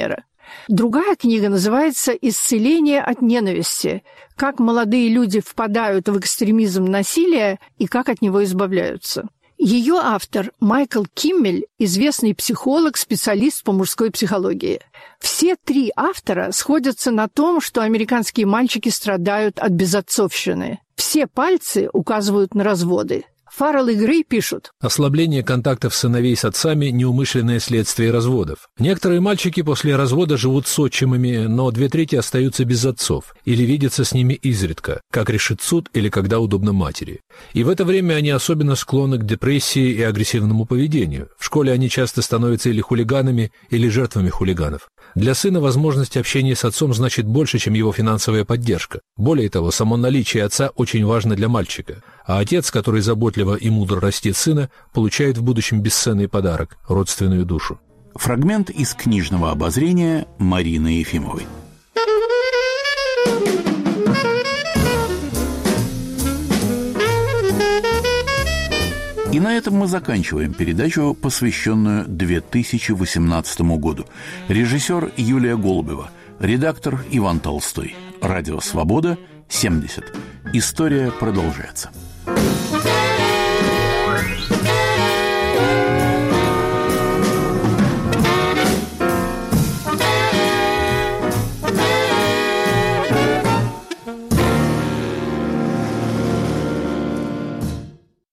Другая книга называется «Исцеление от ненависти. Как молодые люди впадают в экстремизм насилия и как от него избавляются». Ее автор Майкл Киммель, известный психолог, специалист по мужской психологии. Все три автора сходятся на том, что американские мальчики страдают от безотцовщины. Все пальцы указывают на разводы. Фаррелл и Грей пишут: ослабление контактов сыновей с отцами – неумышленное следствие разводов. Некоторые мальчики после развода живут с отчимами, но две трети остаются без отцов или видятся с ними изредка, как решит суд или когда удобно матери. И в это время они особенно склонны к депрессии и агрессивному поведению. В школе они часто становятся или хулиганами, или жертвами хулиганов. Для сына возможность общения с отцом значит больше, чем его финансовая поддержка. Более того, само наличие отца очень важно для мальчика. А отец, который заботливо и мудро растит сына, получает в будущем бесценный подарок – родственную душу. Фрагмент из книжного обозрения Марины Ефимовой. И на этом мы заканчиваем передачу, посвященную две тысячи восемнадцатому году. Режиссер Юлия Голубева, редактор Иван Толстой. Радио «Свобода», семьдесят. История продолжается.